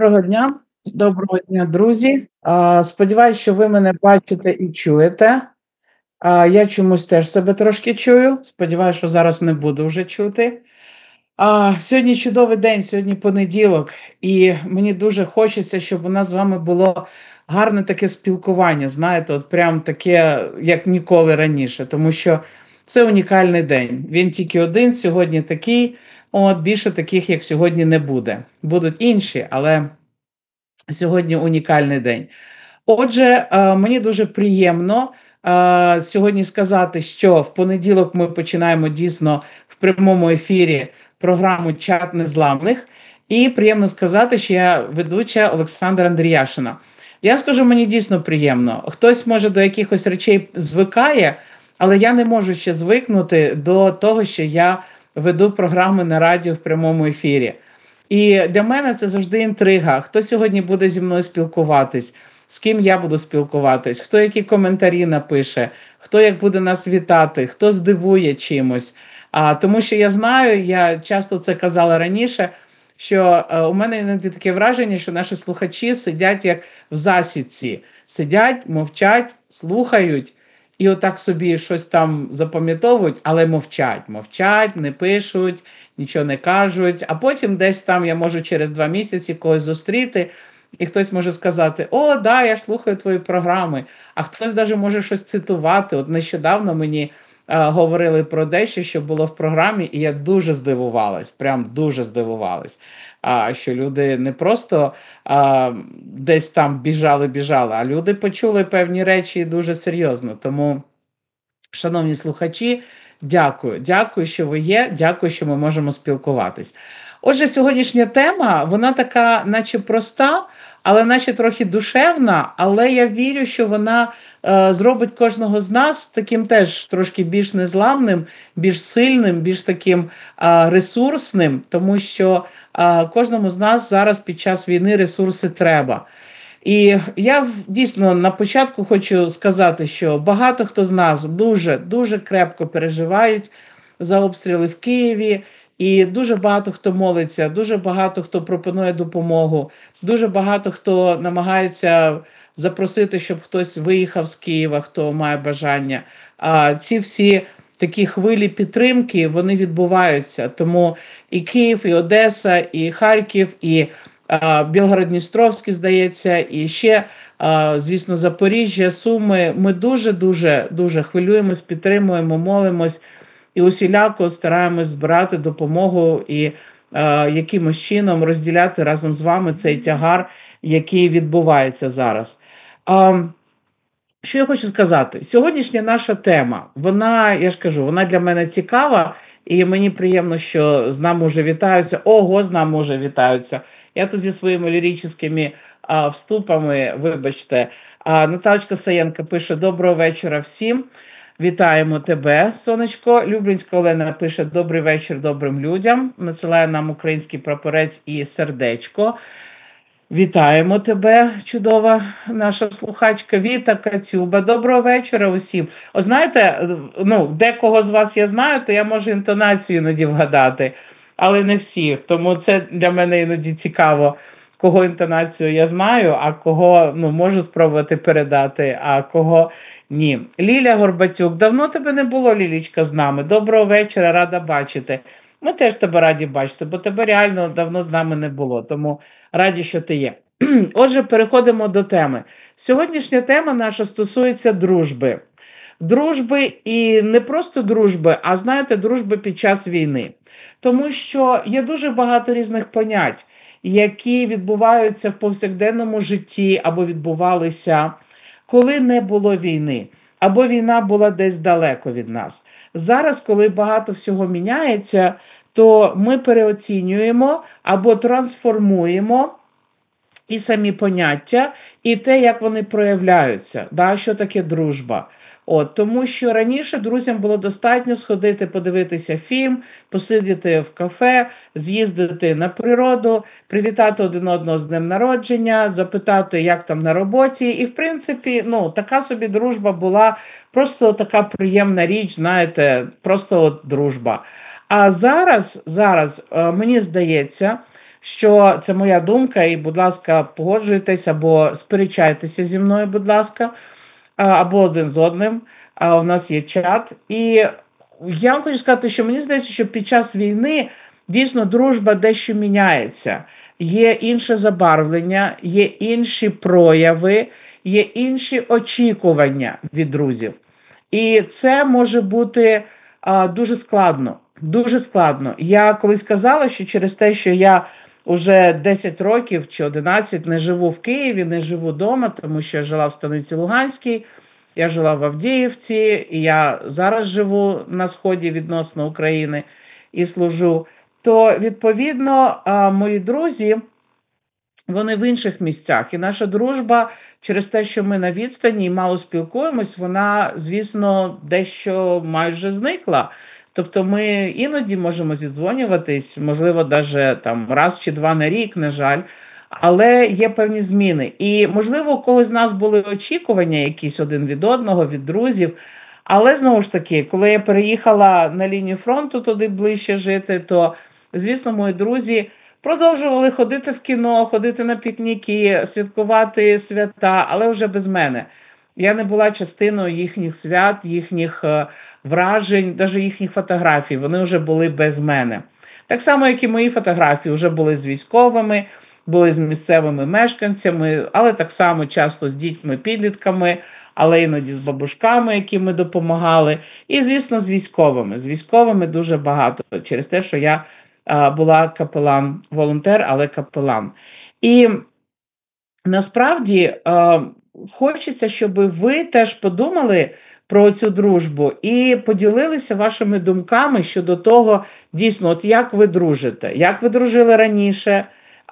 Доброго дня, друзі. Сподіваюсь, що ви мене бачите і чуєте. Я чомусь теж себе трошки чую. Сподіваюсь, що зараз не буду вже чути. Сьогодні чудовий день, сьогодні понеділок, і мені дуже хочеться, щоб у нас з вами було гарне таке спілкування. Знаєте, от прям таке, як ніколи раніше, тому що це унікальний день. Він тільки один, сьогодні такий. От більше таких, як сьогодні, не буде. Будуть інші, але сьогодні унікальний день. Отже, мені дуже приємно сьогодні сказати, що в понеділок ми починаємо дійсно в прямому ефірі програму Чат Незламних. І приємно сказати, що я ведуча Олександра Андріяшина. Я скажу, мені дійсно приємно. Хтось може до якихось речей звикає, але я не можу ще звикнути до того, що я веду програми на радіо в прямому ефірі. І для мене це завжди інтрига. Хто сьогодні буде зі мною спілкуватись, з ким я буду спілкуватись, хто які коментарі напише, хто як буде нас вітати, хто здивує чимось. Тому що я знаю, я часто це казала раніше, що у мене іноді таке враження, що наші слухачі сидять як в засідці. Сидять, мовчать, слухають і отак собі щось там запам'ятовують, але мовчать, не пишуть, нічого не кажуть. А потім десь там я можу через 2 місяці когось зустріти, і хтось може сказати: "О, да, я ж слухаю твої програми". А хтось навіть може щось цитувати. От нещодавно мені говорили про дещо, що було в програмі, і я дуже здивувалась, прям дуже здивувалась, що люди не просто десь там біжали, а люди почули певні речі дуже серйозно. Тому, шановні слухачі, дякую, що ви є, дякую, що ми можемо спілкуватись. Отже, сьогоднішня тема, вона така, наче проста, але наче трохи душевна, але я вірю, що вона зробить кожного з нас таким теж трошки більш незламним, більш сильним, більш таким ресурсним, тому що кожному з нас зараз під час війни ресурси треба. І я дійсно на початку хочу сказати, що багато хто з нас дуже крепко переживають за обстріли в Києві, і дуже багато хто молиться, дуже багато хто пропонує допомогу, дуже багато хто намагається запросити, щоб хтось виїхав з Києва, хто має бажання. Ці всі такі хвилі підтримки, вони відбуваються. Тому і Київ, і Одеса, і Харків, і Білгород-Дністровський, здається, і ще, звісно, Запоріжжя, Суми. Ми дуже хвилюємось, підтримуємо, молимось і усіляко стараємось збирати допомогу і якимось чином розділяти разом з вами цей тягар, який відбувається зараз. Що я хочу сказати? Сьогоднішня наша тема, вона, я ж кажу, вона для мене цікава, і мені приємно, що з нами вже вітаються. Ого, з нами вже вітаються. Я тут зі своїми ліричними вступами, вибачте. Наталочка Саєнко пише: "Доброго вечора всім. Вітаємо тебе, сонечко". Люблінська Олена пише: "Добрий вечір добрим людям". Надсилає нам український прапорець і сердечко. Вітаємо тебе, чудова наша слухачка Віта Кацюба. Доброго вечора усім. О, знаєте, декого з вас я знаю, то я можу інтонацію іноді вгадати, але не всіх. Тому це для мене іноді цікаво, кого інтонацію я знаю, а кого можу спробувати передати, а кого ні. Ліля Горбатюк. Давно тебе не було, Лілічка, з нами. Доброго вечора, рада бачити. Ми теж тебе раді бачити, бо тебе реально давно з нами не було, тому раді, що ти є. Отже, переходимо до теми. Сьогоднішня тема наша стосується дружби. Дружби, і не просто дружби, а, знаєте, дружби під час війни. Тому що є дуже багато різних понять, які відбуваються в повсякденному житті або відбувалися, коли не було війни, або війна була десь далеко від нас. Зараз, коли багато всього міняється, то ми переоцінюємо або трансформуємо і самі поняття, і те, як вони проявляються, що таке дружба. Тому що раніше друзям було достатньо сходити, подивитися фільм, посидіти в кафе, з'їздити на природу, привітати один одного з днем народження, запитати, як там на роботі. І, в принципі, така собі дружба була просто така приємна річ, знаєте, просто дружба. А зараз, мені здається, що це моя думка, і, будь ласка, погоджуйтесь або сперечайтеся зі мною, будь ласка, або один з одним. У нас є чат. І я вам хочу сказати, що мені здається, що під час війни дійсно дружба дещо міняється. Є інше забарвлення, є інші прояви, є інші очікування від друзів. І це може бути дуже складно. Дуже складно. Я колись казала, що через те, що я уже 10 років чи 11 не живу в Києві, не живу вдома, тому що я жила в станиці Луганській, я жила в Авдіївці, і я зараз живу на сході відносно України і служу. То, відповідно, мої друзі, вони в інших місцях. І наша дружба через те, що ми на відстані і мало спілкуємось, вона, звісно, дещо майже зникла. Тобто ми іноді можемо зідзвонюватись, можливо, навіть там раз чи два на рік, на жаль, але є певні зміни. І, можливо, у когось з нас були очікування якісь один від одного, від друзів. Але знову ж таки, коли я переїхала на лінію фронту туди ближче жити, то, звісно, мої друзі продовжували ходити в кіно, ходити на пікніки, святкувати свята, але вже без мене. Я не була частиною їхніх свят, їхніх вражень, навіть їхніх фотографій. Вони вже були без мене. Так само, як і мої фотографії, вже були з військовими, були з місцевими мешканцями, але так само часто з дітьми, підлітками, але іноді з бабушками, яким ми допомагали. І, звісно, з військовими. З військовими дуже багато, через те, що я була капелан, волонтер, але капелан. І насправді хочеться, щоб ви теж подумали про цю дружбу і поділилися вашими думками щодо того, дійсно, от як ви дружите, як ви дружили раніше,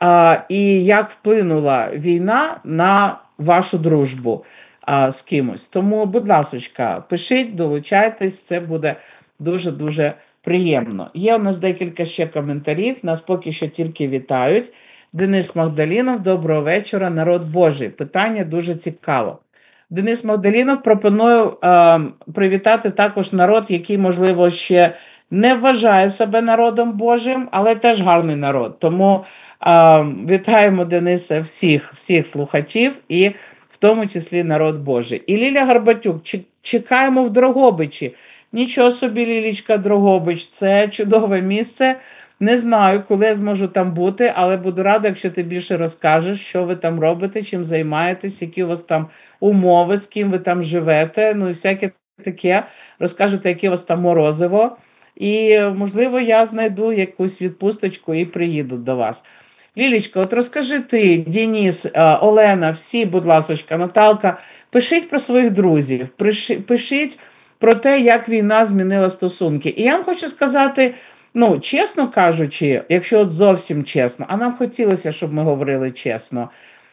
і як вплинула війна на вашу дружбу з кимось. Тому, будь ласочка, пишіть, долучайтесь, це буде дуже-дуже приємно. Є у нас декілька ще коментарів, нас поки що тільки вітають. Денис Магдалінов, доброго вечора, народ Божий. Питання дуже цікаво. Денис Магдалінов, пропоную привітати також народ, який, можливо, ще не вважає себе народом Божим, але теж гарний народ. Тому вітаємо, Дениса, всіх слухачів і в тому числі народ Божий. І Ліля Гарбатюк, чекаємо в Дрогобичі. Нічого собі, Лілічка, Дрогобич, це чудове місце. Не знаю, коли я зможу там бути, але буду рада, якщо ти більше розкажеш, що ви там робите, чим займаєтесь, які у вас там умови, з ким ви там живете, ну і всяке таке. Розкажете, яке у вас там морозиво. І, можливо, я знайду якусь відпусточку і приїду до вас. Лілічка, от розкажи ти, Дініс, Олена, всі, будь ласочка, Наталка, пишіть про своїх друзів, пишіть про те, як війна змінила стосунки. І я вам хочу сказати, ну, чесно кажучи, якщо от зовсім чесно, а нам хотілося, щоб ми говорили чесно,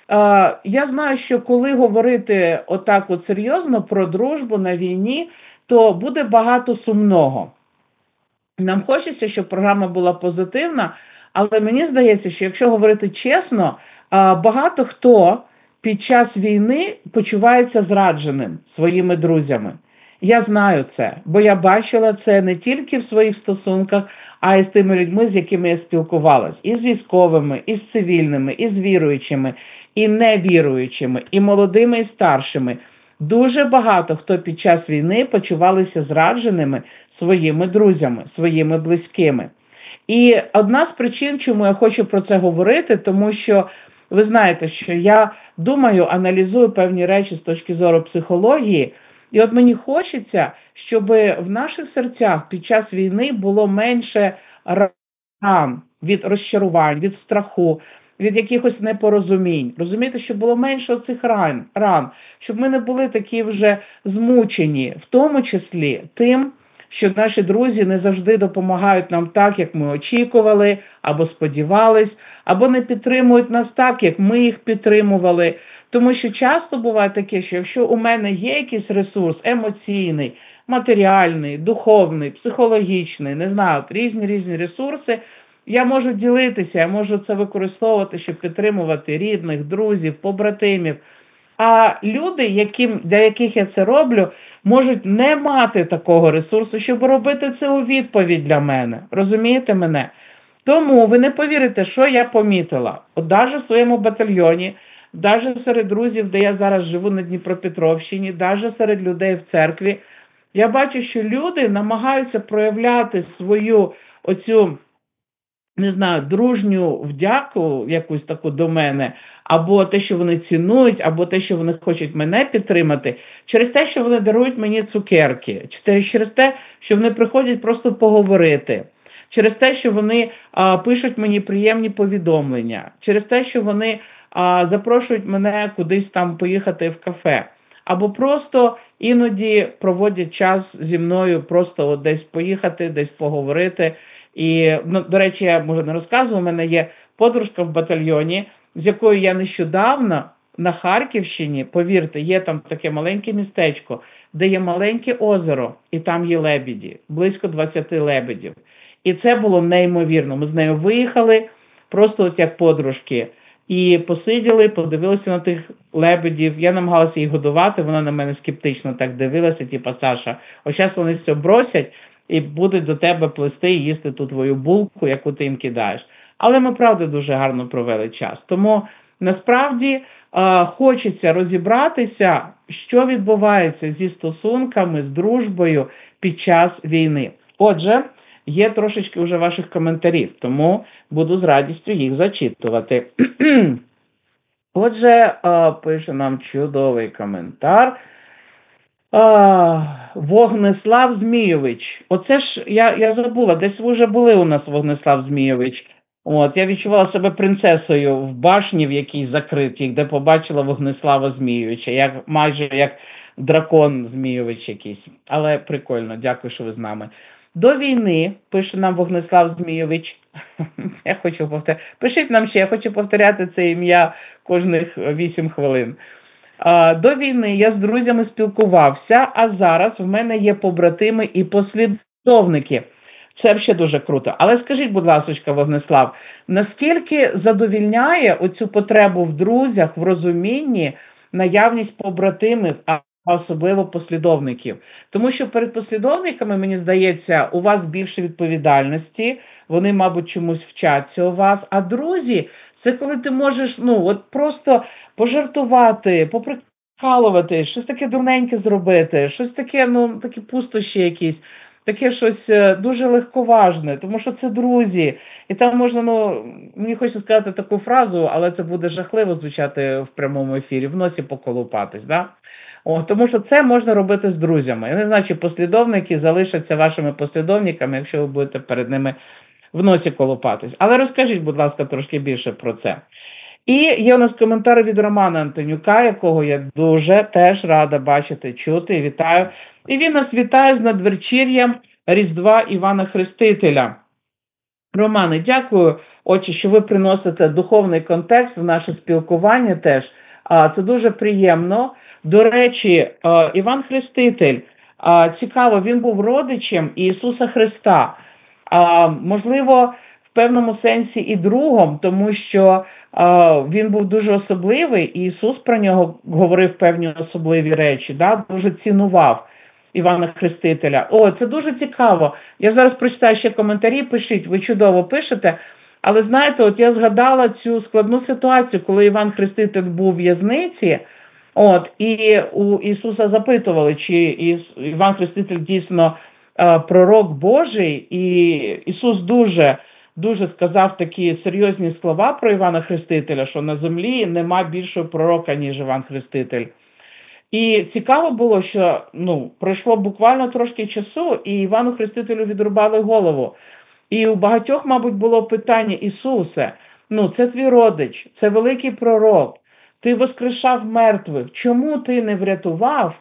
я знаю, що коли говорити отак от серйозно про дружбу на війні, то буде багато сумного. Нам хочеться, щоб програма була позитивна, але мені здається, що якщо говорити чесно, багато хто під час війни почувається зрадженим своїми друзями. Я знаю це, бо я бачила це не тільки в своїх стосунках, а й з тими людьми, з якими я спілкувалась. І з військовими, і з цивільними, і з віруючими, і невіруючими, і молодими, і старшими. Дуже багато хто під час війни почувалися зрадженими своїми друзями, своїми близькими. І одна з причин, чому я хочу про це говорити, тому що ви знаєте, що я думаю, аналізую певні речі з точки зору психології, і от мені хочеться, щоб в наших серцях під час війни було менше ран від розчарувань, від страху, від якихось непорозумінь. Розумієте, щоб було менше оцих ран, щоб ми не були такі вже змучені, в тому числі тим, що наші друзі не завжди допомагають нам так, як ми очікували, або сподівались, або не підтримують нас так, як ми їх підтримували. Тому що часто буває таке, що якщо у мене є якийсь ресурс емоційний, матеріальний, духовний, психологічний, не знаю, різні ресурси, я можу ділитися, я можу це використовувати, щоб підтримувати рідних, друзів, побратимів. А люди, для яких я це роблю, можуть не мати такого ресурсу, щоб робити це у відповідь для мене. Розумієте мене? Тому ви не повірите, що я помітила. От навіть в своєму батальйоні, навіть серед друзів, де я зараз живу на Дніпропетровщині, навіть серед людей в церкві, я бачу, що люди намагаються проявляти свою оцю, не знаю, дружню вдяку якусь таку до мене, або те, що вони цінують, або те, що вони хочуть мене підтримати, через те, що вони дарують мені цукерки, через те, що вони приходять просто поговорити, через те, що вони пишуть мені приємні повідомлення, через те, що вони запрошують мене кудись там поїхати в кафе. Або просто іноді проводять час зі мною, просто от десь поїхати, десь поговорити. І, ну, до речі, я, може, не розказувала, у мене є подружка в батальйоні, з якою я нещодавно на Харківщині, повірте, є там таке маленьке містечко, де є маленьке озеро, і там є лебеді, близько 20 лебедів. І це було неймовірно. Ми з нею виїхали, просто от як подружки, і посиділи, подивилися на тих лебедів. Я намагалася їх годувати, вона на мене скептично так дивилася, типу, Саша, ось зараз вони все бросять і будуть до тебе плести і їсти ту твою булку, яку ти їм кидаєш. Але ми, правда, дуже гарно провели час. Тому, насправді, хочеться розібратися, що відбувається зі стосунками, з дружбою під час війни. Отже, є трошечки вже ваших коментарів, тому буду з радістю їх зачитувати. Отже, пише нам чудовий коментар. Вогнеслав Змійович. Оце ж я забула, десь ви вже були у нас, Вогнеслав Змійович. От, я відчувала себе принцесою в башні в якійсь закритій, де побачила Вогнеслава Змійовича, майже як дракон Змійович якийсь. Але прикольно, дякую, що ви з нами. До війни, пише нам Вогнеслав Змійович, я хочу повторяти, пишіть нам ще, я хочу повторяти це ім'я кожних 8 хвилин. До війни я з друзями спілкувався, а зараз в мене є побратими і послідовники. Це ще дуже круто. Але скажіть, будь ласка, Вогнеслав, наскільки задовільняє оцю потребу в друзях, в розумінні, наявність побратимів, а особливо послідовників? Тому що перед послідовниками, мені здається, у вас більше відповідальності, вони, мабуть, чомусь вчаться у вас, а друзі – це коли ти можеш, ну, от просто пожартувати, поприкалувати, щось таке дурненьке зробити, щось таке, ну, такі пустощі якісь, таке щось дуже легковажне, тому що це друзі. І там можна, ну, мені хочеться сказати таку фразу, але це буде жахливо звучати в прямому ефірі, в носі поколупатись, да? Тому що це можна робити з друзями. Я не знаю, чи послідовники залишаться вашими послідовниками, якщо ви будете перед ними в носі колупатись. Але розкажіть, будь ласка, трошки більше про це. І є у нас коментар від Романа Антонюка, якого я дуже теж рада бачити, чути, вітаю. І він нас вітає з надвечір'ям Різдва Івана Хрестителя. Романе, дякую, отче, що ви приносите духовний контекст в наше спілкування теж. Це дуже приємно. До речі, Іван Хреститель, цікаво, він був родичем Ісуса Христа. Можливо, в певному сенсі і другом, тому що він був дуже особливий, і Ісус про нього говорив певні особливі речі, да? Дуже цінував Івана Хрестителя. Це дуже цікаво. Я зараз прочитаю ще коментарі, пишіть, ви чудово пишете. Але знаєте, от я згадала цю складну ситуацію, коли Іван Хреститель був в в'язниці, і у Ісуса запитували, чи Іван Хреститель дійсно пророк Божий, і Ісус дуже сказав такі серйозні слова про Івана Хрестителя, що на землі нема більшого пророка, ніж Іван Хреститель. І цікаво було, що пройшло буквально трошки часу, і Івану Хрестителю відрубали голову. І у багатьох, мабуть, було питання: Ісусе, це твій родич, це великий пророк, ти воскрешав мертвих, чому ти не врятував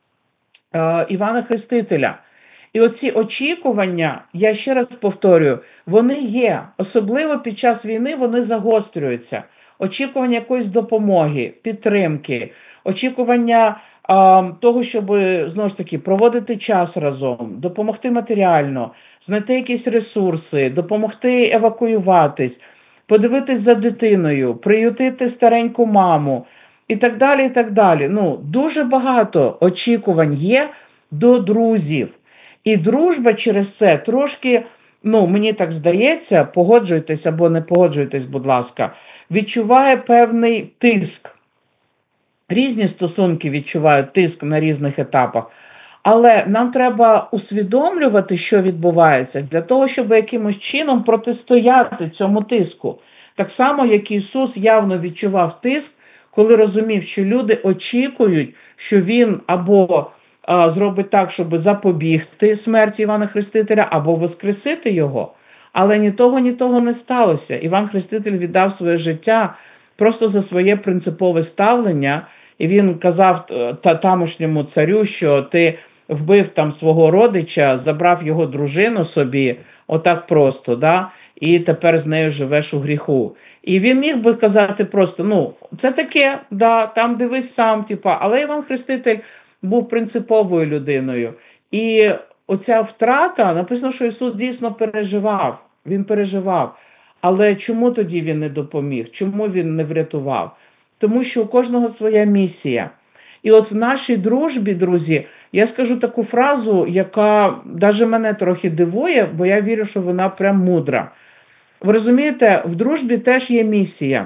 Івана Хрестителя? І оці очікування, я ще раз повторюю, вони є, особливо під час війни вони загострюються. Очікування якоїсь допомоги, підтримки, очікування того, щоб, знову ж таки, проводити час разом, допомогти матеріально, знайти якісь ресурси, допомогти евакуюватись, подивитись за дитиною, приютити стареньку маму і так далі, і так далі. Дуже багато очікувань є до друзів. І дружба через це трошки ну, мені так здається, погоджуйтесь або не погоджуйтесь, будь ласка, відчуває певний тиск. Різні стосунки відчувають тиск на різних етапах. Але нам треба усвідомлювати, що відбувається, для того, щоб якимось чином протистояти цьому тиску. Так само, як Ісус явно відчував тиск, коли розумів, що люди очікують, що Він або зробить так, щоб запобігти смерті Івана Хрестителя, або воскресити його. Але ні того не сталося. Іван Хреститель віддав своє життя просто за своє принципове ставлення, і він казав тамошньому царю, що ти вбив там свого родича, забрав його дружину собі, отак просто, да? І тепер з нею живеш у гріху. І він міг би казати просто, ну, це таке, да, там дивись сам, типа, але Іван Хреститель був принциповою людиною. І оця втрата, написано, що Ісус дійсно переживав, Він переживав. Але чому тоді Він не допоміг? Чому Він не врятував? Тому що у кожного своя місія. І от в нашій дружбі, друзі, я скажу таку фразу, яка навіть мене трохи дивує, бо я вірю, що вона прям мудра. Ви розумієте, в дружбі теж є місія.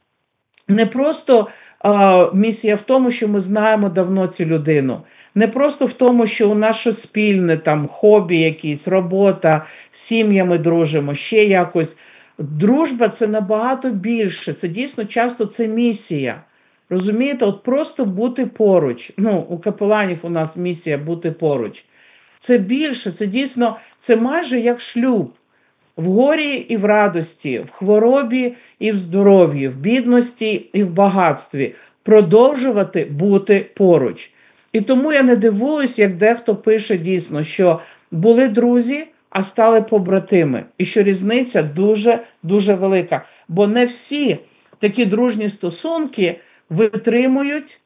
Не просто місія в тому, що ми знаємо давно цю людину. Не просто в тому, що у нас щось спільне, там, хобі якісь, робота, з сім'ями дружимо, ще якось. Дружба – це набагато більше. Це дійсно часто це місія. Розумієте, от просто бути поруч. Ну, у капеланів у нас місія бути поруч. Це більше, це дійсно, це майже як шлюб. В горі і в радості, в хворобі і в здоров'ї, в бідності і в багатстві. Продовжувати бути поруч. І тому я не дивуюсь, як дехто пише дійсно, що були друзі, а стали побратими. І що різниця дуже велика. Бо не всі такі дружні стосунки витримують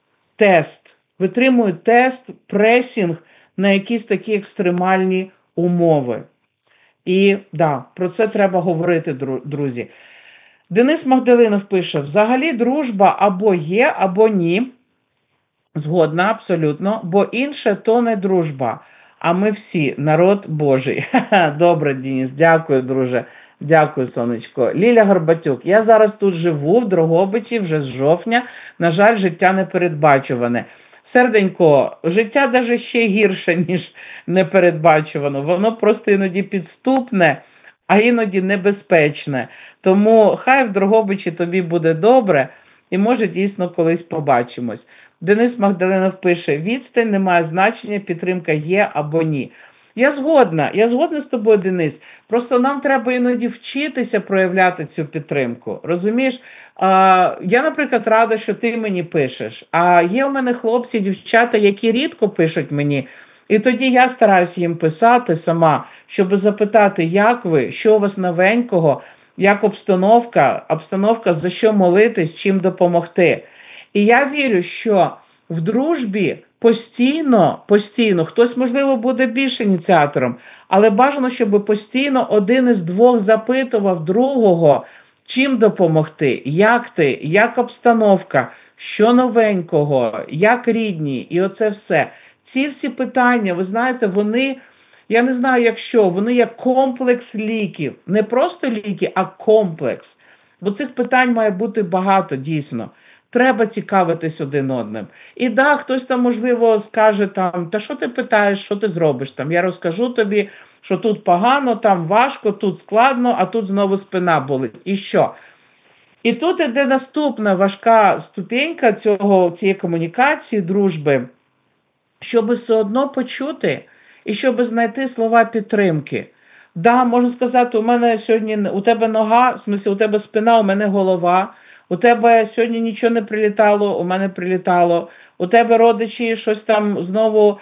тест, пресінг на якісь такі екстремальні умови. І да, про це треба говорити, друзі. Денис Магдалинов пише: взагалі дружба або є, або ні. Згодна, абсолютно, бо інше то не дружба, а ми всі народ Божий. Добре, Денис, дякую, друже. Дякую, сонечко. Ліля Горбатюк. Я зараз тут живу, в Дрогобичі, вже з жовтня. На жаль, життя непередбачуване. Серденько, життя навіть ще гірше, ніж непередбачувано. Воно просто іноді підступне, а іноді небезпечне. Тому хай в Дрогобичі тобі буде добре, і може дійсно колись побачимось. Денис Магдалинов пише: відстань не має значення, підтримка є або ні. Я згодна з тобою, Денис. Просто нам треба іноді вчитися проявляти цю підтримку. Розумієш? Я, наприклад, рада, що ти мені пишеш. А є у мене хлопці, дівчата, які рідко пишуть мені. І тоді я стараюся їм писати сама, щоб запитати, як ви, що у вас новенького, як обстановка, за що молитись, чим допомогти. І я вірю, що в дружбі постійно, хтось, можливо, буде більш ініціатором, але бажано, щоб постійно один із двох запитував другого, чим допомогти, як ти, як обстановка, що новенького, як рідні, і оце все. Ці всі питання, ви знаєте, вони, я не знаю, вони як комплекс ліків. Не просто ліки, а комплекс. Бо цих питань має бути багато, дійсно. Треба цікавитись один одним. І да, хтось там, можливо, скаже там: та що ти питаєш, що ти зробиш там? Я розкажу тобі, що тут погано, там важко, тут складно, а тут знову спина болить. І що? І тут іде наступна важка ступенька цієї комунікації, дружби, щоб все одно почути і щоб знайти слова підтримки. Да, можна сказати, у тебе нога, в смысле, у тебе спина, у мене голова. У тебе сьогодні нічого не прилітало, у мене прилітало. У тебе родичі щось там знову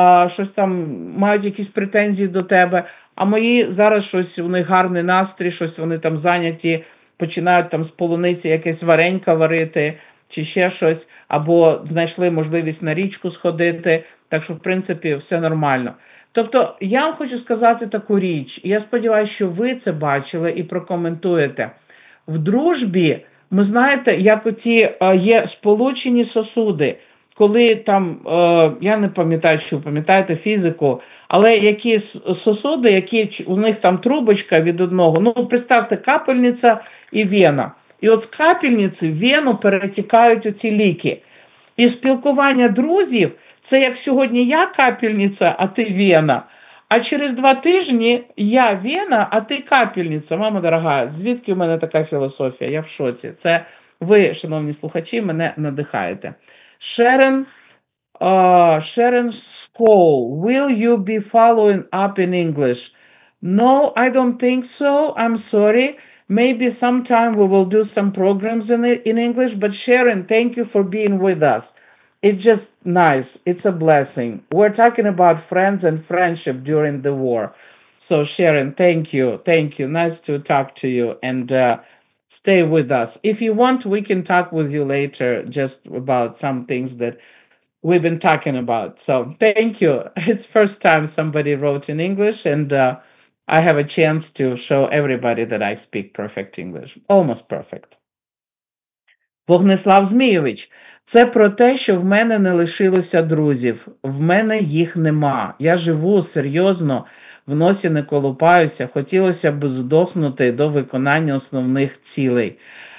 мають якісь претензії до тебе. А мої зараз щось, у них гарний настрій, щось вони там зайняті, починають там з полуниці якесь варенька варити чи ще щось, або знайшли можливість на річку сходити. Так що, в принципі, все нормально. Тобто, я вам хочу сказати таку річ, і я сподіваюся, що ви це бачили і прокоментуєте. В дружбі, ми знаєте, як оті є сполучені сосуди. коли там, я не пам'ятаю, чи ви пам'ятаєте фізику, але якісь сосуди, у них там трубочка від одного, ну, представте, капельниця і вена. І от з капельниці в вену перетікають оці ліки. І спілкування друзів це як сьогодні я капельниця, а ти вена. А через 2 тижні я вена, а ти капельниця. Мама дорога, звідки у мене така філософія? Я в шоці. Це ви, шановні слухачі, мене надихаєте. Sharon, Sharon Skoll, will you be following up in English? No, I don't think so. I'm sorry. Maybe sometime we will do some programs in English. But Sharon, thank you for being with us. It's just nice. It's a blessing. We're talking about friends and friendship during the war. So Sharon, thank you. Thank you. Nice to talk to you. And stay with us. If you want, we can talk with you later just about some things that we've been talking about. So thank you. It's first time somebody wrote in English, and I have a chance to show everybody that I speak perfect English. Almost perfect. Вогнеслав Змійович, це про те, що в мене не лишилося друзів. В мене їх нема. Я живу серйозно, в носі не колупаюся. Хотілося б здохнути до виконання основних цілей.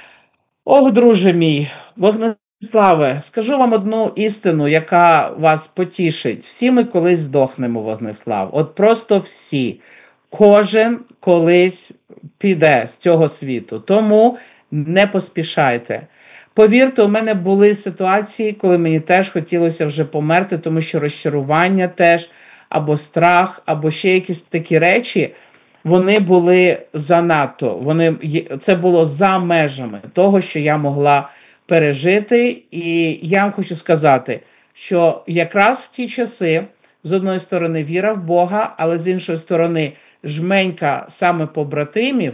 Ох, друже мій, Вогнеславе, скажу вам одну істину, яка вас потішить. Всі ми колись здохнемо, Вогнеслав. От просто всі. Кожен колись піде з цього світу. Тому не поспішайте. Повірте, у мене були ситуації, коли мені теж хотілося вже померти, тому що розчарування теж, або страх, або ще якісь такі речі, вони були занадто, це було за межами того, що я могла пережити. І я вам хочу сказати, що якраз в ті часи, з одної сторони, віра в Бога, але з іншої сторони, жменька саме побратимів,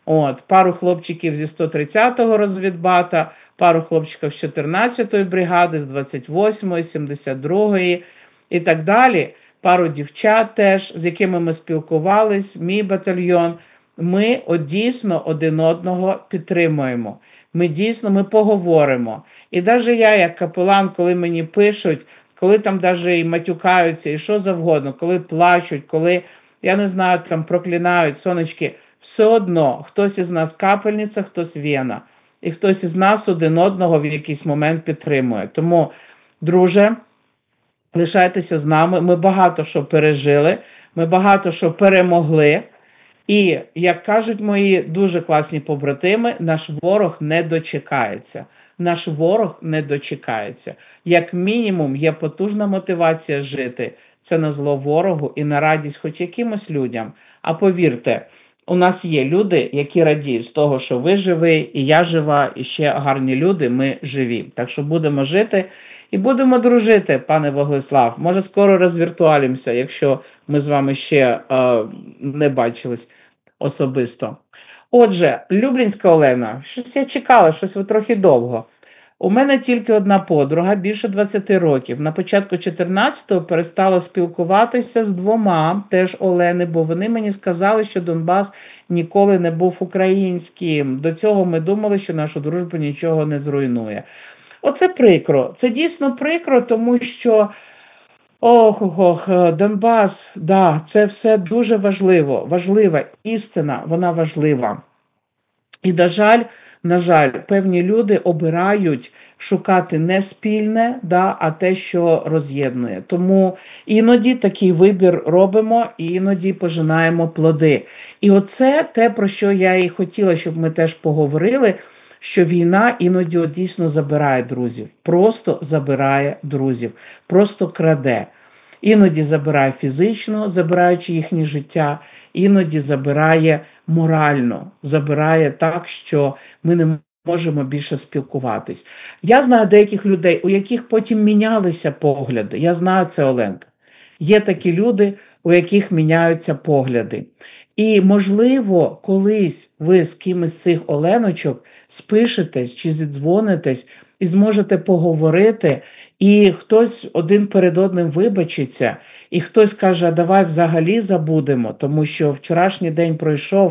пару хлопчиків зі 130-го розвідбата, пару хлопчиків з 14-ї бригади, з 28-ї, 72-ї і так далі, пару дівчат теж, з якими ми спілкувались, мій батальйон. Ми дійсно один одного підтримуємо. Ми поговоримо. І навіть я, як капелан, коли мені пишуть, коли там навіть і матюкаються, і що завгодно, коли плачуть, коли, я не знаю, там проклинають, сонечки, все одно, хтось із нас капельниця, хтось вена. І хтось із нас один одного в якийсь момент підтримує. Тому, друже, лишайтеся з нами. Ми багато що пережили, ми багато що перемогли. І, як кажуть мої дуже класні побратими, наш ворог не дочекається. Наш ворог не дочекається. Як мінімум, є потужна мотивація жити. Це на зло ворогу і на радість хоч якимось людям. А повірте, у нас є люди, які радіють з того, що ви живі, і я жива, і ще гарні люди, ми живі. Так що будемо жити і будемо дружити, пане Вогнеслав. Може, скоро розвіртуалімося, якщо ми з вами ще не бачились особисто. Отже, Люблінська Олена, щось я чекала, щось ви трохи довго. У мене тільки одна подруга, більше 20 років. На початку 14-го перестала спілкуватися з 2, теж Олени, бо вони мені сказали, що Донбас ніколи не був українським. До цього ми думали, що нашу дружбу нічого не зруйнує. Оце прикро. Це дійсно прикро, тому що Донбас, да, це все дуже важливо. Важлива істина, вона важлива. І, на жаль, певні люди обирають шукати не спільне, а те, що роз'єднує. Тому іноді такий вибір робимо, і іноді пожинаємо плоди. І оце те, про що я і хотіла, щоб ми теж поговорили, що війна іноді дійсно забирає друзів. Просто забирає друзів. Просто краде. Іноді забирає фізично, забираючи їхнє життя, іноді забирає морально, забирає так, що ми не можемо більше спілкуватись. Я знаю деяких людей, у яких потім мінялися погляди. Я знаю це, Оленка. Є такі люди, у яких міняються погляди. І, можливо, колись ви з кимось з цих Оленочок спишетесь чи зідзвонитесь і зможете поговорити, і хтось один перед одним вибачиться, і хтось каже, давай взагалі забудемо, тому що вчорашній день пройшов,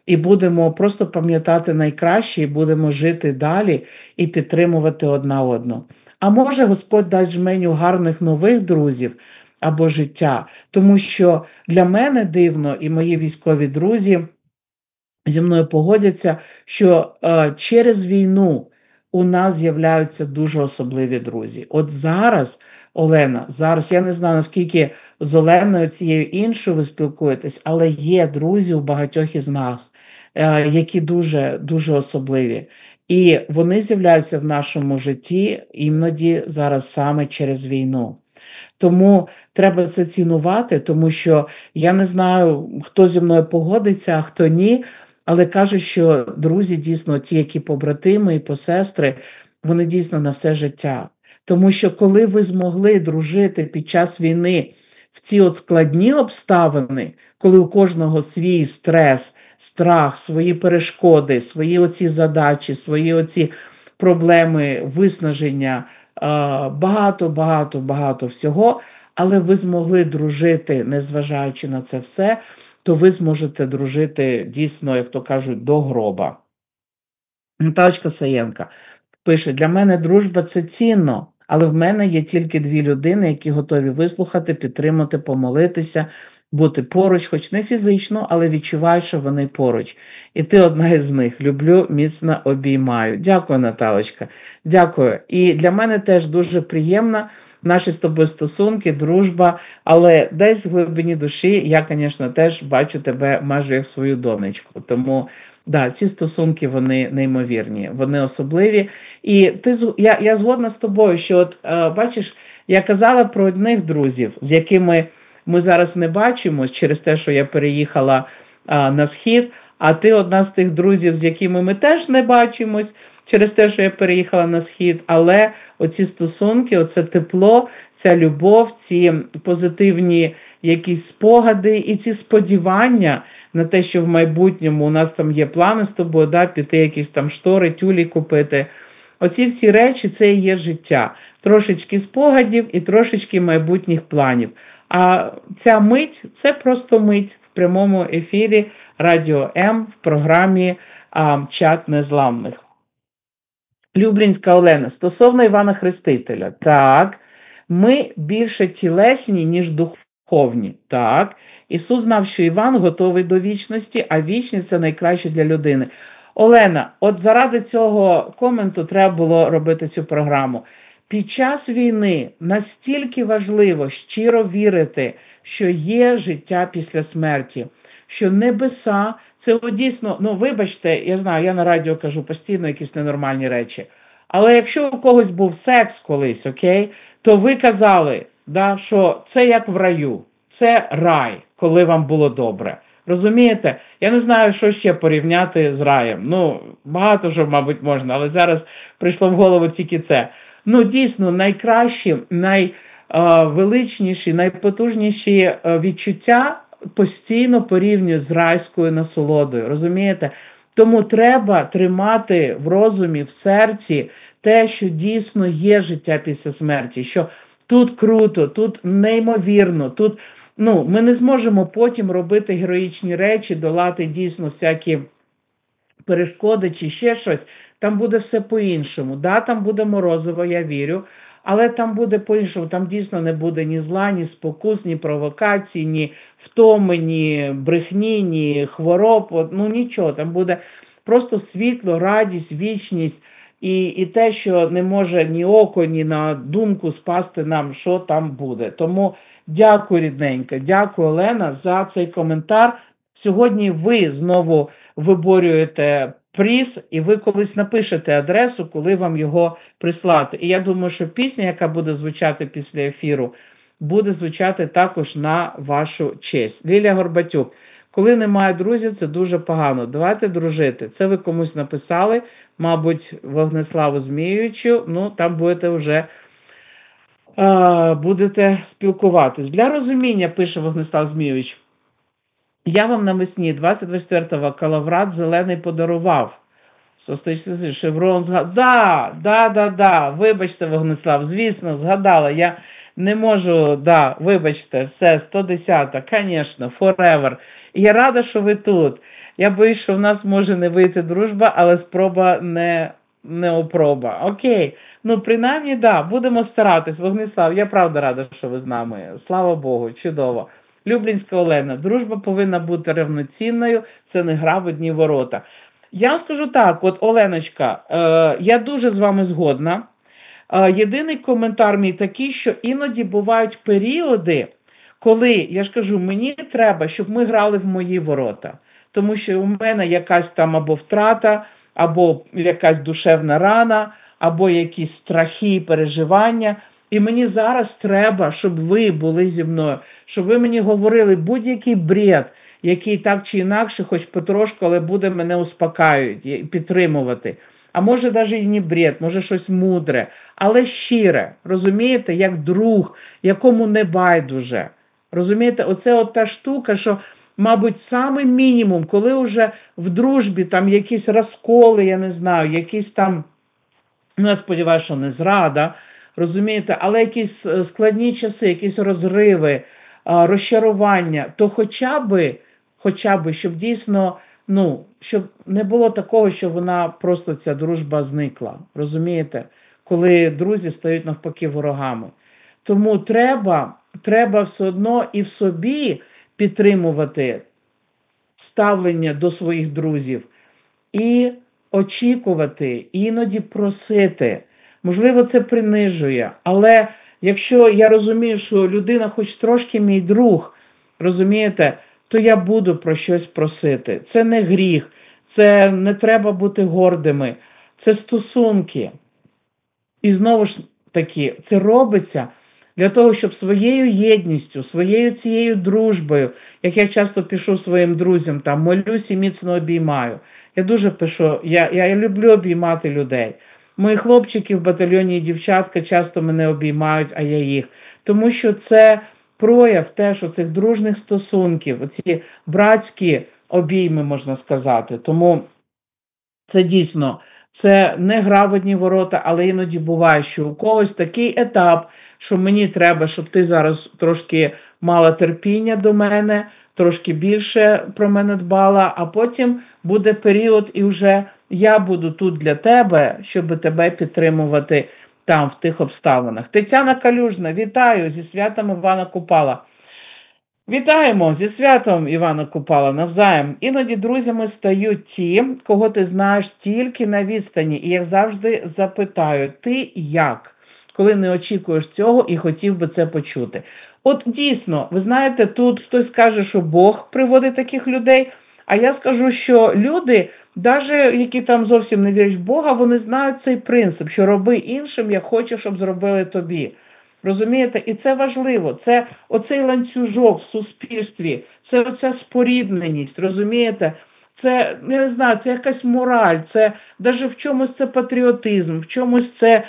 і будемо просто пам'ятати найкраще, і будемо жити далі і підтримувати одна одну. А може, Господь дасть жменю гарних нових друзів або життя, тому що для мене дивно, і мої військові друзі зі мною погодяться, що через війну у нас з'являються дуже особливі друзі. От зараз, Олена, зараз я не знаю, наскільки з Оленою цією іншою ви спілкуєтесь, але є друзі у багатьох із нас, які дуже, дуже особливі. І вони з'являються в нашому житті іноді зараз саме через війну. Тому треба це цінувати, тому що я не знаю, хто зі мною погодиться, а хто ні. Але кажуть, що друзі дійсно, ті, які побратими і посестри, вони дійсно на все життя. Тому що коли ви змогли дружити під час війни в ці от складні обставини, коли у кожного свій стрес, страх, свої перешкоди, свої оці задачі, свої оці проблеми, виснаження, багато всього, але ви змогли дружити, незважаючи на це все, то ви зможете дружити дійсно, як то кажуть, до гроба. Наталочка Саєнка пише: для мене дружба це цінно, але в мене є тільки 2 людини, які готові вислухати, підтримати, помолитися, бути поруч, хоч не фізично, але відчуваю, що вони поруч. І ти одна із них. Люблю, міцно обіймаю. Дякую, Наталочка. Дякую. І для мене теж дуже приємно наші з тобою стосунки, дружба, але десь в глибині душі я, звісно, теж бачу тебе майже як свою донечку. Тому да, ці стосунки, вони неймовірні, вони особливі. І я згодна з тобою, що от бачиш, я казала про одних друзів, з якими ми зараз не бачимось через те, що я переїхала на схід, а ти одна з тих друзів, з якими ми теж не бачимось через те, що я переїхала на схід, але оці стосунки, оце тепло, ця любов, ці позитивні якісь спогади і ці сподівання на те, що в майбутньому у нас там є плани з тобою, да, піти якісь там штори, тюлі купити. Оці всі речі – це і є життя. Трошечки спогадів і трошечки майбутніх планів. А ця мить – це просто мить в прямому ефірі Радіо М в програмі «Чат незламних». Люблінська Олена, стосовно Івана Хрестителя. Так, ми більше тілесні, ніж духовні. Так, Ісус знав, що Іван готовий до вічності, а вічність – це найкраще для людини. Олена, от заради цього коменту треба було робити цю програму. Під час війни настільки важливо щиро вірити, що є життя після смерті, що небеса, це дійсно, ну вибачте, я знаю, я на радіо кажу постійно якісь ненормальні речі, але якщо у когось був секс колись, окей, то ви казали, да, що це як в раю, це рай, коли вам було добре. Розумієте? Я не знаю, що ще порівняти з раєм. Ну, багато що, мабуть, можна, але зараз прийшло в голову тільки це. Ну, дійсно, найкращі, найвеличніші, найпотужніші відчуття постійно порівнюють з райською насолодою. Розумієте? Тому треба тримати в розумі, в серці те, що дійсно є життя після смерті, що тут круто, тут неймовірно, тут ми не зможемо потім робити героїчні речі, долати дійсно всякі перешкоди чи ще щось. Там буде все по-іншому. Да, там буде морозиво, я вірю, але там буде по-іншому. Там дійсно не буде ні зла, ні спокус, ні провокацій, ні втоми, ні брехні, ні хвороб. Ну нічого, там буде просто світло, радість, вічність. І те, що не може ні око, ні на думку спасти нам, що там буде. Тому дякую, рідненька, дякую, Олена, за цей коментар. Сьогодні ви знову виборюєте приз, і ви колись напишете адресу, коли вам його прислати. І я думаю, що пісня, яка буде звучати після ефіру, буде звучати також на вашу честь. Лілія Горбатюк. Коли немає друзів, це дуже погано. Давайте дружити. Це ви комусь написали, мабуть, Вогнеславу Змієвичу. Ну, там будете спілкуватись. Для розуміння, пише Вогнеслав Змійович, я вам навесні 24-го калаврат зелений подарував. Шеврон згадав. Да. Вибачте, Вогнеслав, звісно, згадала. Не можу, да, вибачте, все, 110-та, конечно, forever. І я рада, що ви тут. Я боюсь, що в нас може не вийти дружба, але спроба не опроба. Окей. Ну, принаймні, да, будемо старатись. Вогнислав, я правда рада, що ви з нами. Слава Богу, чудово. Люблінська Олена, дружба повинна бути рівноцінною, це не гра в одні ворота. Я вам скажу так, от Оленочка, я дуже з вами згодна. Єдиний коментар мій такий, що іноді бувають періоди, коли, я ж кажу, мені треба, щоб ми грали в мої ворота. Тому що у мене якась там або втрата, або якась душевна рана, або якісь страхи і переживання. І мені зараз треба, щоб ви були зі мною, щоб ви мені говорили будь-який бред, який так чи інакше, хоч потрошку, але буде мене успокаювати і підтримувати. А може навіть і не бред, може щось мудре, але щире, розумієте, як друг, якому не байдуже. Розумієте, оце от та штука, що, мабуть, саме мінімум, коли вже в дружбі там якісь розколи, я не знаю, якісь там, ну, я сподіваюся, що не зрада, розумієте, але якісь складні часи, якісь розриви, розчарування, то хоча би, щоб дійсно, ну, щоб не було такого, що вона просто ця дружба зникла. Розумієте? Коли друзі стають навпаки ворогами. Тому треба все одно і в собі підтримувати ставлення до своїх друзів і очікувати, іноді просити. Можливо, це принижує, але якщо я розумію, що людина хоч трошки мій друг, розумієте, то я буду про щось просити. Це не гріх, це не треба бути гордими, це стосунки. І знову ж таки, це робиться для того, щоб своєю єдністю, своєю цією дружбою, як я часто пишу своїм друзям, там, молюсь і міцно обіймаю. Я дуже пишу, я люблю обіймати людей. Мої хлопчики в батальйоні і дівчатка часто мене обіймають, а я їх. Тому що це прояв теж оцих дружних стосунків, оці братські обійми, можна сказати. Тому це дійсно, це не гра в одні ворота, але іноді буває, що у когось такий етап, що мені треба, щоб ти зараз трошки мала терпіння до мене, трошки більше про мене дбала, а потім буде період, і вже я буду тут для тебе, щоб тебе підтримувати там, в тих обставинах. Тетяна Калюжна, вітаю зі святом Івана Купала. Вітаємо зі святом Івана Купала навзаєм. Іноді друзями стають ті, кого ти знаєш тільки на відстані. І як завжди запитаю, ти як? Коли не очікуєш цього і хотів би це почути. От дійсно, ви знаєте, тут хтось каже, що Бог приводить таких людей, а я скажу, що люди, навіть які там зовсім не вірять в Бога, вони знають цей принцип, що роби іншим, як хочеш, щоб зробили тобі. Розумієте? І це важливо. Це оцей ланцюжок в суспільстві, це оця спорідненість, розумієте? Це, я не знаю, це якась мораль, це навіть в чомусь це патріотизм, в чомусь це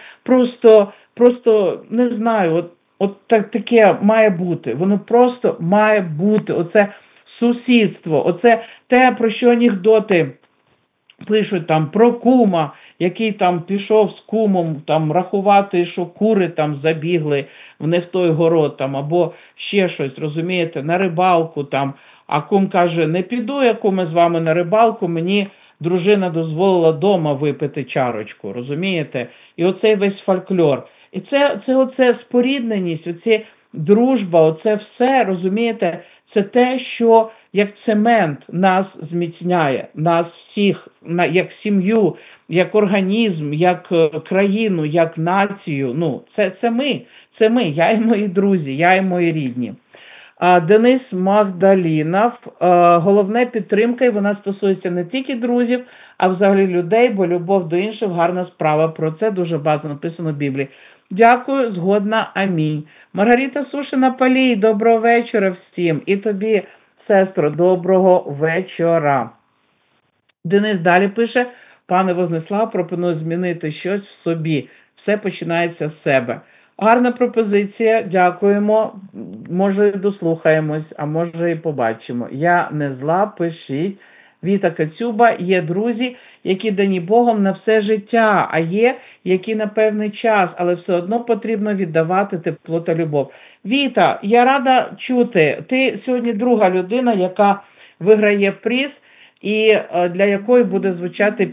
просто не знаю, таке має бути. Воно просто має бути. Оце сусідство, оце те, про що анекдоти пишуть там про кума, який там пішов з кумом там рахувати, що кури там забігли в не в той город, там, або ще щось, розумієте, на рибалку там. А кум каже, не піду я, куме, з вами на рибалку, мені дружина дозволила дома випити чарочку, розумієте? І оцей весь фольклор. І оце спорідненість, оці дружба, оце все, розумієте, це те, що як цемент нас зміцняє, нас всіх, як сім'ю, як організм, як країну, як націю. Ну, це ми, я і мої друзі, я і мої рідні. Денис Магдалінов, головне підтримка, і вона стосується не тільки друзів, а взагалі людей, бо любов до інших – гарна справа. Про це дуже багато написано в Біблії. Дякую, згодна, амінь. Маргарита Сушина-Палій, доброго вечора всім. І тобі, сестро, доброго вечора. Денис далі пише, пане Вогнислав, пропоную змінити щось в собі. Все починається з себе. Гарна пропозиція, дякуємо. Може, дослухаємось, а може і побачимо. Я не зла, пишіть. Віта Кацюба, є друзі, які дані Богом на все життя, а є, які на певний час, але все одно потрібно віддавати тепло та любов. Віта, я рада чути, ти сьогодні друга людина, яка виграє приз, і для якої буде звучати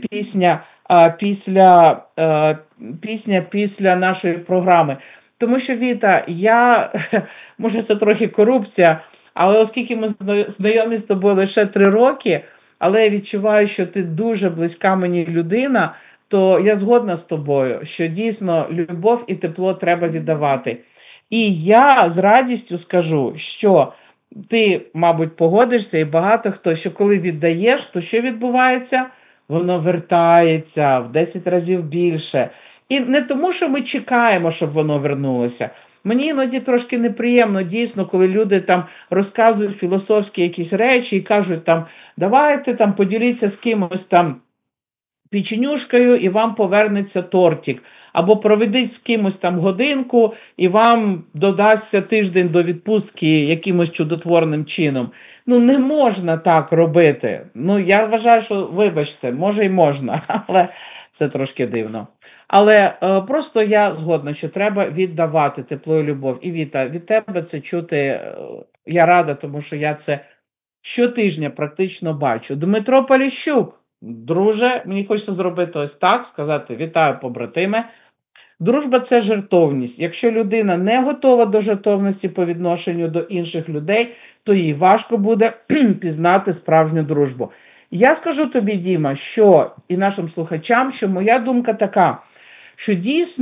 пісня після нашої програми. Тому що, Віта, може це трохи корупція, але оскільки ми знайомі з тобою лише 3 роки, але я відчуваю, що ти дуже близька мені людина, то я згодна з тобою, що дійсно любов і тепло треба віддавати. І я з радістю скажу, що ти, мабуть, погодишся, і багато хто, що коли віддаєш, то що відбувається? Воно вертається в 10 разів більше. І не тому, що ми чекаємо, щоб воно вернулося. Мені іноді трошки неприємно, дійсно, коли люди там розказують філософські якісь речі і кажуть там, давайте там поділіться з кимось там печенюшкою і вам повернеться тортик. Або проведіть з кимось там годинку і вам додасться тиждень до відпустки якимось чудотворним чином. Ну, не можна так робити. Ну, я вважаю, що, вибачте, може й можна, але це трошки дивно. Але просто я згодна, що треба віддавати тепло і любов. І Віта, від тебе це чути, я рада, тому що я це щотижня практично бачу. Дмитро Поліщук, друже, мені хочеться зробити ось так, сказати вітаю, побратиме. Дружба – це жертовність. Якщо людина не готова до жертовності по відношенню до інших людей, то їй важко буде пізнати справжню дружбу. Я скажу тобі, Діма, що і нашим слухачам, що моя думка така, що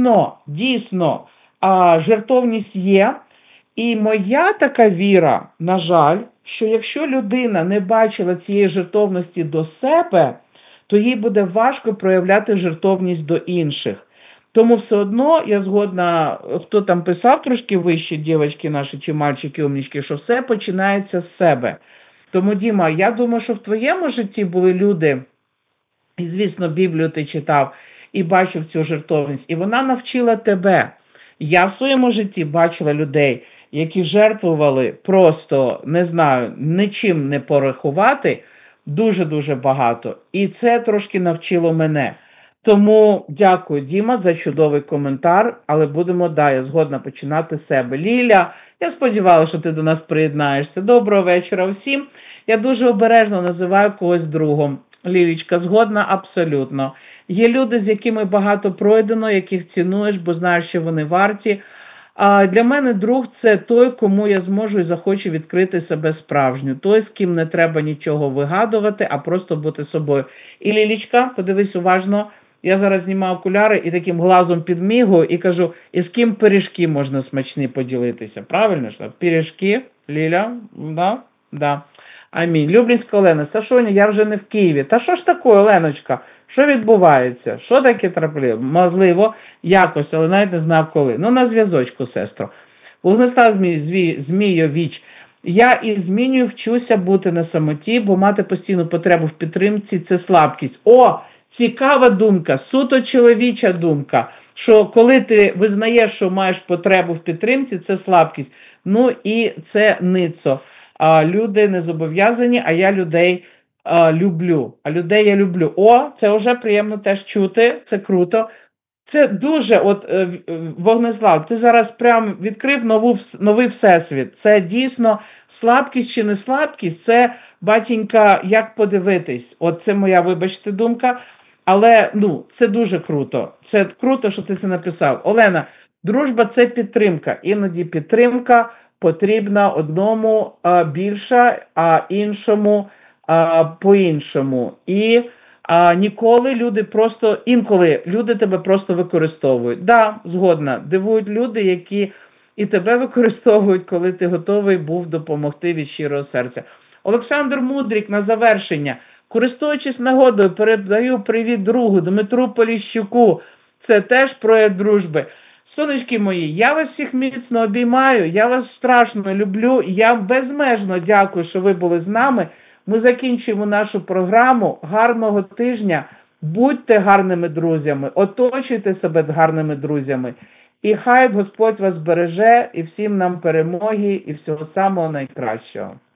дійсно, жертовність є, і моя така віра, на жаль, що якщо людина не бачила цієї жертовності до себе, то їй буде важко проявляти жертовність до інших. Тому все одно я згодна, хто там писав трошки вище, дівчатки наші чи мальчики умнічки, що все починається з себе. Тому, Діма, я думаю, що в твоєму житті були люди, і, звісно, Біблію ти читав, і бачив цю жертовність, і вона навчила тебе. Я в своєму житті бачила людей, які жертвували просто, не знаю, нічим не порахувати, дуже-дуже багато. І це трошки навчило мене. Тому дякую, Діма, за чудовий коментар, але будемо, я згодна починати з себе. Ліля, я сподівалася, що ти до нас приєднаєшся. Доброго вечора всім. Я дуже обережно називаю когось другом. Лілічка, згодна абсолютно. Є люди, з якими багато пройдено, яких цінуєш, бо знаєш, що вони варті. А для мене друг – це той, кому я зможу і захочу відкрити себе справжню. Той, з ким не треба нічого вигадувати, а просто бути собою. І, Лілічка, подивись уважно, я зараз знімаю окуляри і таким глазом підмігую і кажу, і з ким пиріжки можна смачні поділитися. Правильно ж? Пиріжки, Ліля, да? Да. Амінь. Люблінська Олена, Сашоня, я вже не в Києві. Та що ж таке, Оленочка? Що відбувається? Що таке траплює? Можливо, якось, але навіть не знаю коли. Ну, на зв'язочку, сестро. Вогнестав Змійович. Я і змінюю, вчуся бути на самоті, бо мати постійну потребу в підтримці – це слабкість. О, цікава думка, суто чоловіча думка, що коли ти визнаєш, що маєш потребу в підтримці – це слабкість. Ну і це ницо. Люди не зобов'язані, а я людей люблю. А людей я люблю. О, це вже приємно теж чути, це круто. Це дуже, Вогнеслав, ти зараз прям відкрив новий всесвіт. Це дійсно слабкість чи не слабкість, це, батінька, як подивитись. От це моя, вибачте, думка. Але, це дуже круто. Це круто, що ти це написав. Олена, дружба – це підтримка. Іноді підтримка потрібна одному більше, а іншому по-іншому. І інколи люди тебе просто використовують. Да, згодна, дивують люди, які і тебе використовують, коли ти готовий був допомогти від щирого серця. Олександр Мудрик на завершення. Користуючись нагодою, передаю привіт другу Дмитру Поліщуку. Це теж прояв дружби. Сонечки мої, я вас всіх міцно обіймаю, я вас страшно люблю, я безмежно дякую, що ви були з нами. Ми закінчуємо нашу програму. Гарного тижня, будьте гарними друзями, оточуйте себе гарними друзями. І хай Господь вас береже, і всім нам перемоги, і всього самого найкращого.